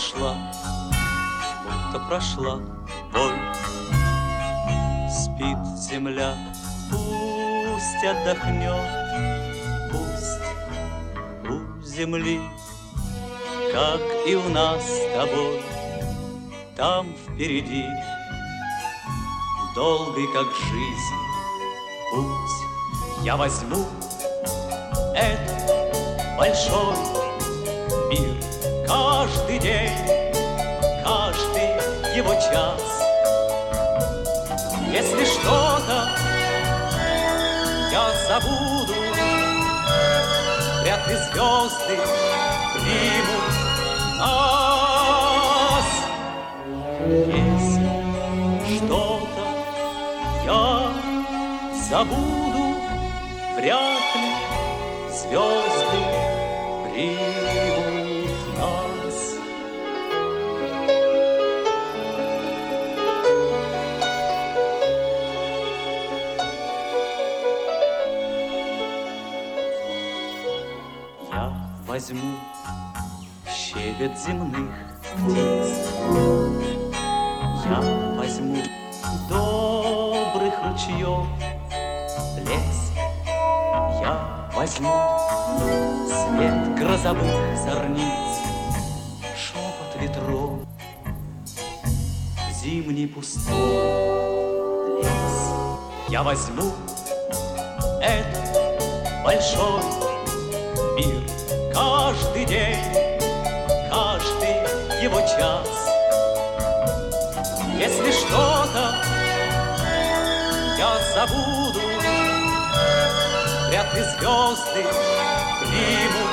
прошла, будто прошла боль. Спит земля, пусть отдохнет, пусть у земли, как и у нас с тобой, там впереди долгий, как жизнь, путь. Я возьму этот большой мир, каждый день, каждый его час. Если что-то я забуду, вряд ли звезды примут нас. Если что-то я забуду, вряд ли звезды примут нас. Я возьму щебет земных птиц, я возьму добрых ручьев лес, я возьму свет грозовых зорниц, шепот ветров, зимний пустой лес. Я возьму этот большой мир, каждый день, каждый его час. Если что-то я забуду, вряд ли звезды примут